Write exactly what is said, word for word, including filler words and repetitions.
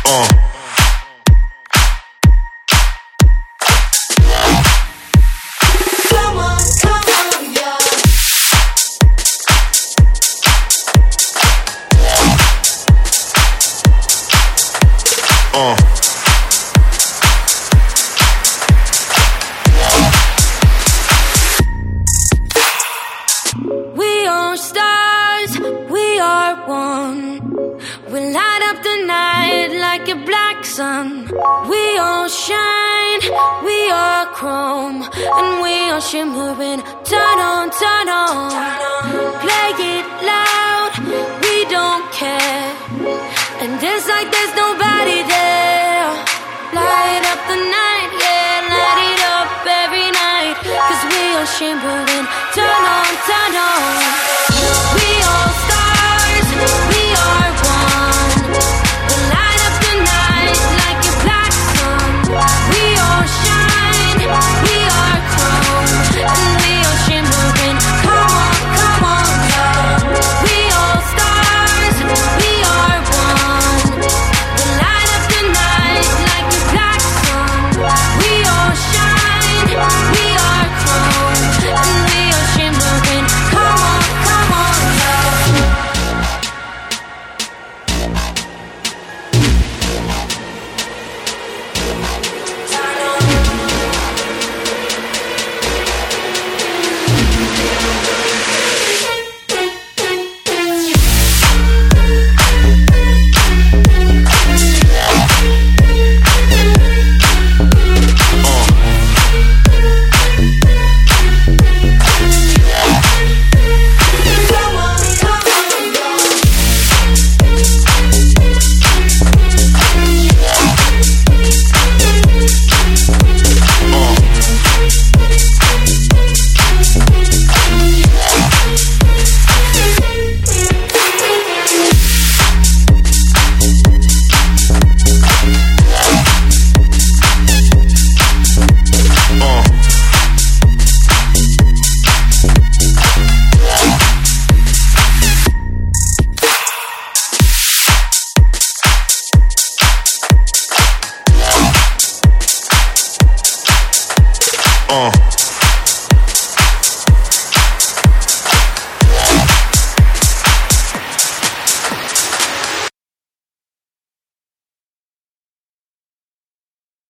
Uh. Come on, come on, yeah. Uh. We are stars, we are one. We light up the night like a black sun. We all shine, we are chrome, and we are shimmering. Turn on, turn on. Play it loud, we don't care. And dance like there's nobody there. Light up the night, yeah, light it up every night. Cause we are shimmering. Turn on, turn on. We all stars, we are one. We light up the night like a black sun. We all shine, we are chrome, and we are shimmering. Come on, come on, yeah. We all stars, we are one. We light up the night like a black sun. We all shine, we are chrome, and we are shimmering. Come on, come on, yeah. Come on, come on, yeah. Uh.